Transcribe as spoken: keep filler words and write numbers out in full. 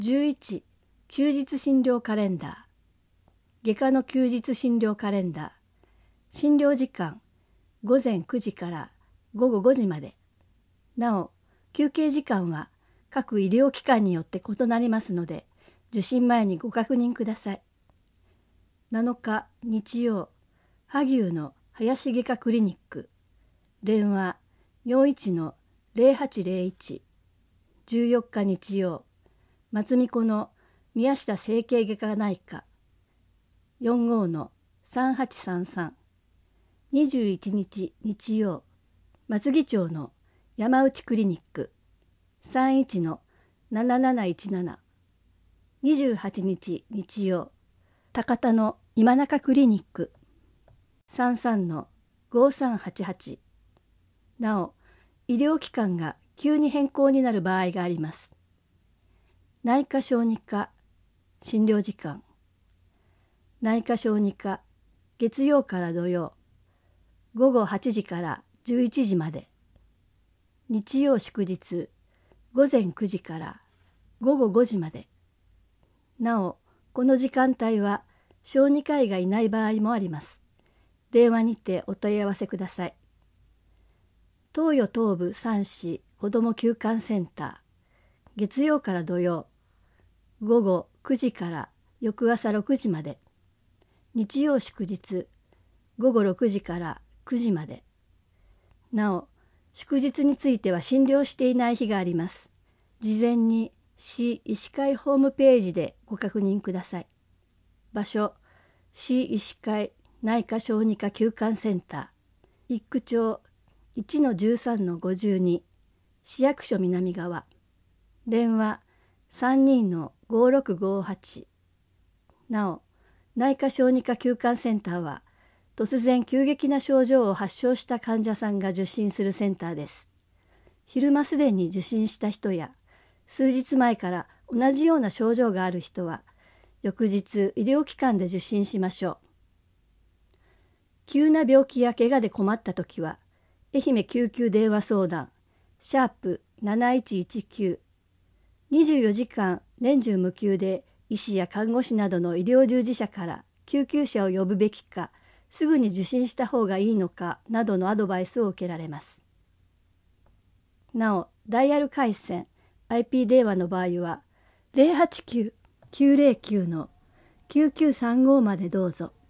じゅういち休日診療カレンダー。外科の休日診療カレンダー。診療時間ごぜんくじからごごごじまで。なお休憩時間は各医療機関によって異なりますので、受診前にご確認ください。なのか日曜、萩生の林外科クリニック。電話 よんいちのゼロはちゼロいち。じゅうよっか日曜、松見子の宮下整形外科内科。よんごのさんはちさんさん。にじゅういちにち日曜、松木町の山内クリニック。さんいちのなななないちなな。にじゅうはちにち日曜、高田の今中クリニック。さんさんのごさんはちはち。なお、医療機関が急に変更になる場合があります。内科小児科診療時間。内科小児科月曜から土曜ごごはちじからじゅういちじまで。日曜祝日ごぜんくじからごごごじまで。なおこの時間帯は小児科医がいない場合もあります。電話にてお問い合わせください。東予東部さん市子ども休館センター。月曜から土曜ごごくじから翌朝ろくじまで。日曜祝日ごごろくじからくじまで。なお祝日については診療していない日があります。事前に市医師会ホームページでご確認ください。場所市医師会内科小児科休館センター。一区町 いちのじゅうさんのごじゅうに。市役所南側。電話さんにのごろくごはち。なお内科小児科休館センターは突然急激な症状を発症した患者さんが受診するセンターです。昼間すでに受診した人や数日前から同じような症状がある人は翌日医療機関で受診しましょう。急な病気や怪我で困ったときは愛媛救急電話相談シャープなないちいちきゅう。にじゅうよじかん年中無休で医師や看護師などの医療従事者から救急車を呼ぶべきか、すぐに受診した方がいいのかなどのアドバイスを受けられます。なお、ダイヤル回線 アイピー 電話の場合はゼロはちきゅう きゅうゼロきゅうのきゅうきゅうさんごまでどうぞ。